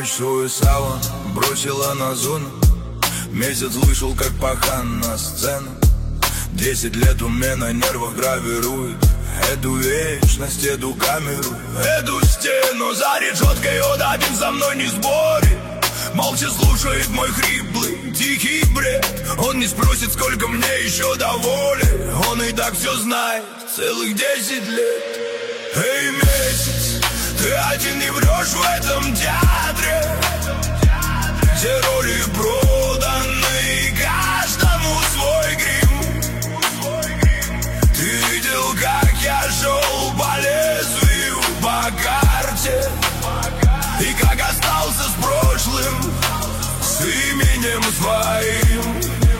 ночь свой саван бросила на зону. Месяц вышел как пахан на сцену. 10 лет у меня на нервах гравирует эту вечность, эту камеру, эту стену. За решеткой он один со мной не спорит, молча слушает мой хриплый, тихий бред. Он не спросит, сколько мне еще до воли, он и так все знает целых 10 лет. Эй, месяц, ты один не врешь в этом театре. Все роли проданы, каждому свой грим. Ты видел, как я шел по лезвию, по карте, и как остался с прошлым, с именем своим.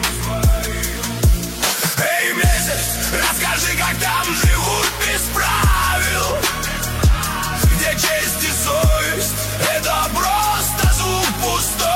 Эй, месяц, расскажи, как там живут без правил, где честь и совесть — это просто звук пустой.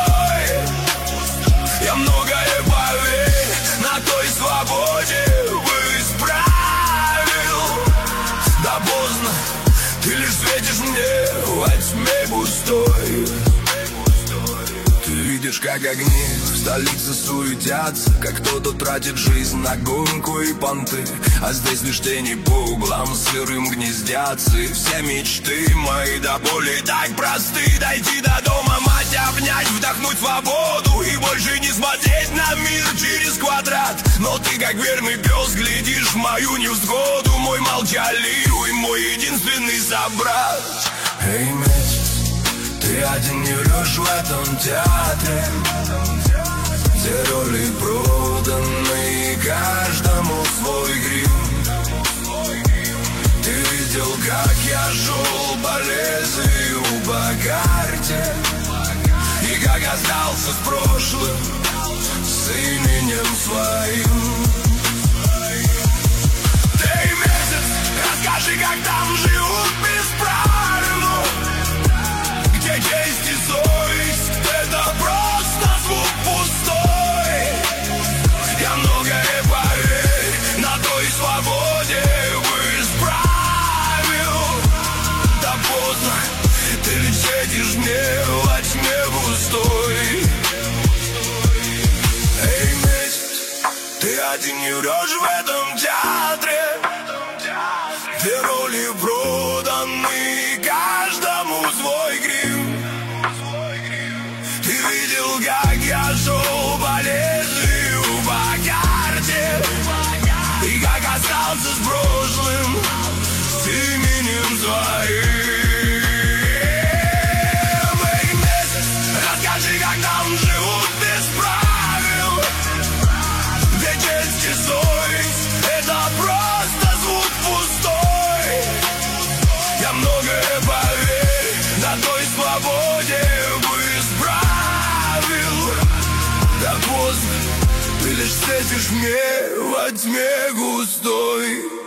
Я многое, поверь, на той свободе бы исправил. Да поздно, ты лишь светишь мне во тьме густой. Ты видишь, как огни в столице суетятся, как кто-то тратит жизнь на гонку и понты. А здесь лишь тени по углам сырым гнездятся. И все мечты мои до боли так просты. Дойти до дома, мать обнять, вдохнуть свободу и больше не смотреть на мир через квадрат. Но ты, как верный пес, глядишь в мою невзгоду. Мой молчаливый, мой единственный собрат. Эй, месяц, ты один не врешь в этом театре. Все роли проданы, каждому свой грим. Ты видел, как я шел по лезвию, по карте, и как остался с прошлым, с именем своим. Ты, месяц, расскажи, как там живут без правил, где честь и совесть — это просто звук пустой. Я многое, поверь, на той свободе бы исправил. Да поздно, ты лишь светишь мне во тьме густой. Эй, месяц, ты один не врешь в этом театре. Все роли проданы, каждому свой грим. Ты видел, как я шел по лезвию, по карте, и как остался с прошлым, с именем своим. Эй, месяц, расскажи, как там живут без правил, где честь и совесть — это просто звук пустой. Я многое, поверь, на той свободе бы исправил. Да поздно, ты лишь светишь мне во тьме густой.